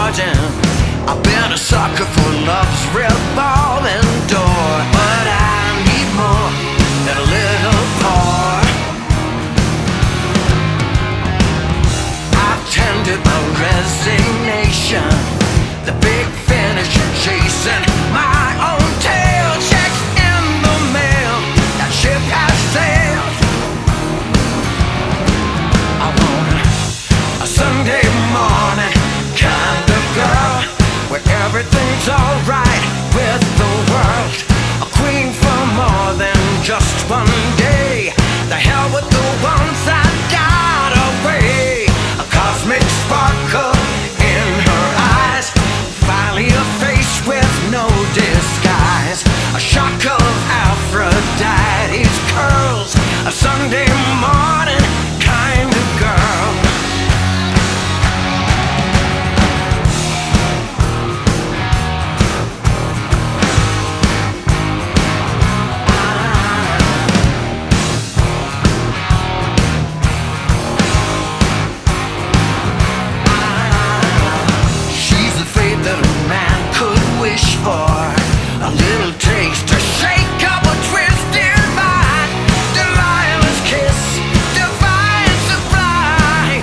garden. I've been a sucker for love's revolving door, but I need more than a little pour. I've tended my resignation, the big finish chasing my own tail. Checks in the mail, that ship has sailed. I want a Sunday morning kind of girl, where everything's alright with the world. A queen for more than just one day. The hell with the ones that got away. A cosmic sparkle in her eyes, finally a face with no disguise. A shock of Aphrodite's curls, a Sunday morning kind of girl. She's the fate that a man could wish for. A little taste to shake up a twisted mind. Delilah's kiss, divine supply.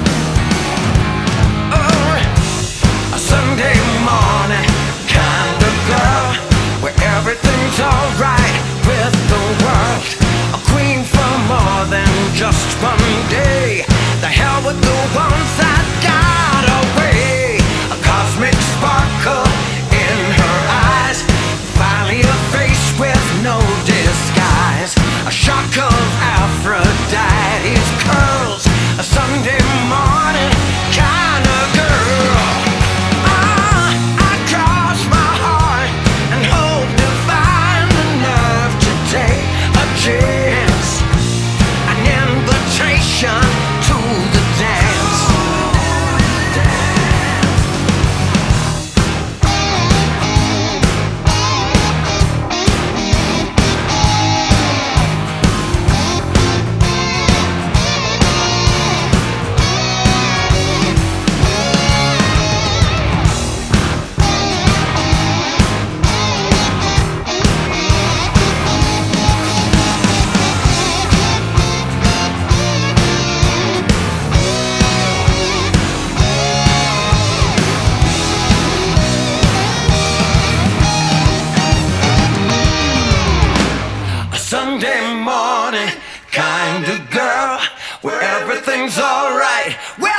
Oh, a Sunday morning kind of girl, where everything's alright with the world. A queen for more than just one day. The hell with the ones that got away. A cosmic sparkle in her eyes, finally a face with no disguise. A shock of Aphrodite's curls, a Sunday morning kind of girl. I cross my heart and hope to find the nerve to take a chance, an invitation to the dance. Sunday morning kind of girl, where everything's alright.